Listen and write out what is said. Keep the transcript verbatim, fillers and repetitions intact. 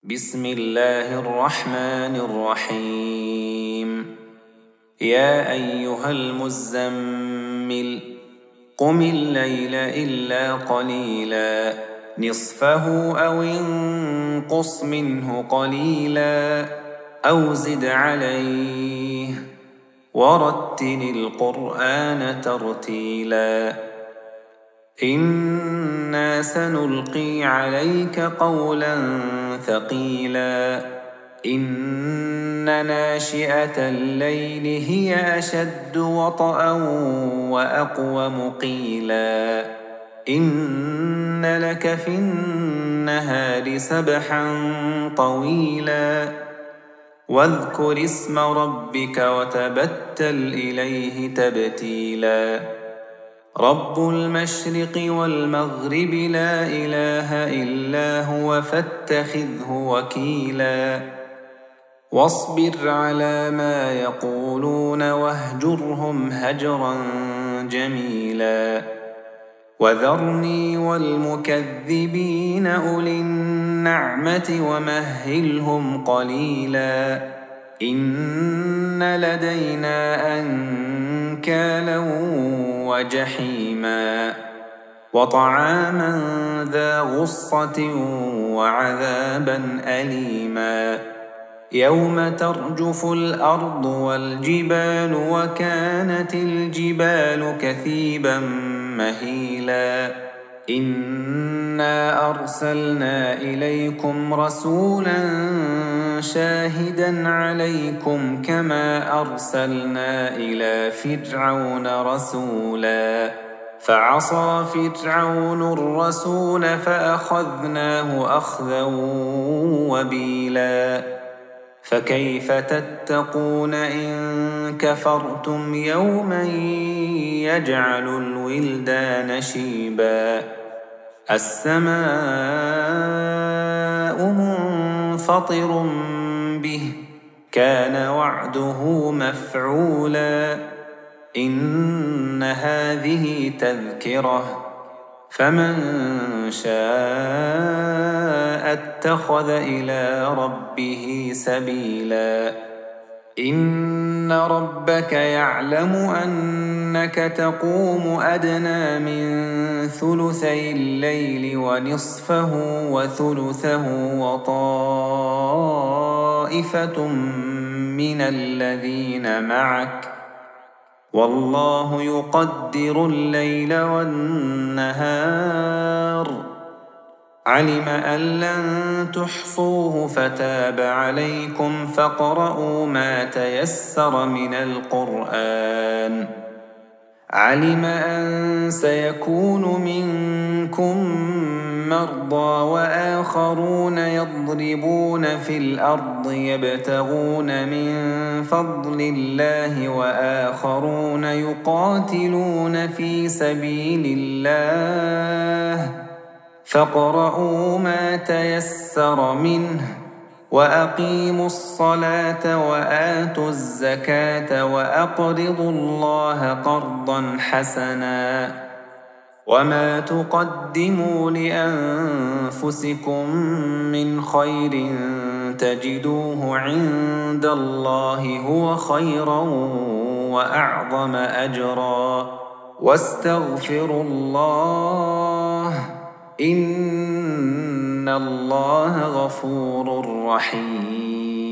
بسم الله الرحمن الرحيم يا أيها المزمل قم الليل إلا قليلا نصفه أو انقص منه قليلا أو زد عليه ورتل القرآن ترتيلا إنا سنلقي عليك قولا ثقيلا إن ناشئة الليل هي أشد وطئا وأقوم قيلا إن لك في النهار سبحا طويلا واذكر اسم ربك وتبتل إليه تبتيلا رب المشرق والمغرب لا إله إلا هو فاتخذه وكيلا واصبر على ما يقولون واهجرهم هجرا جميلا وذرني والمكذبين أولي النعمة ومهلهم قليلا إن لدينا أنكالا وجحيما وطعاما ذا غصة وعذابا أليما يوم ترجف الأرض والجبال وكانت الجبال كثيبا مهيلا إنا أرسلنا إليكم رسولا شاهدا عليكم كما أرسلنا إلى فرعون رسولا فعصى فرعون الرسول فأخذناه أخذا وبيلا فكيف تتقون إن كفرتم يوما يجعل الولدان شيبا السماء منفطر به كان وعده مفعولا إن هذه تذكرة فمن شاء اتخذ إلى ربه سبيلا إن ربك يعلم أنك تقوم أدنى من ثلثي الليل ونصفه وثلثه وطائفة من الذين معك والله يقدر الليل والنهار علم أن لن تحصوه فتاب عليكم فاقرؤوا ما تيسر من القرآن علم أن سيكون منكم مرضى وآخرون يضربون في الأرض يبتغون من فضل الله وآخرون يقاتلون في سبيل الله فاقرؤوا ما تيسر منه وأقيموا الصلاة وآتوا الزكاة وأقرضوا الله قرضا حسنا وما تقدموا لأنفسكم من خير تجدوه عند الله هو خيرا وأعظم أجرا واستغفروا الله إن الله غفور رحيم